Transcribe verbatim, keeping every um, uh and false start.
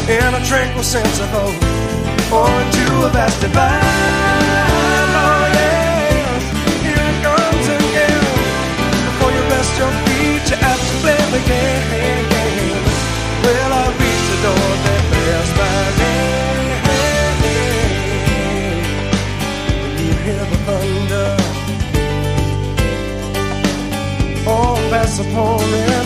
in a tranquil sense of hope, or into a vast divine. Oh yes, here it comes again. Before you rest your feet, you're apt to play the game. Well, I reach the door that bears my name. When you hear the thunder, oh, that's a pouring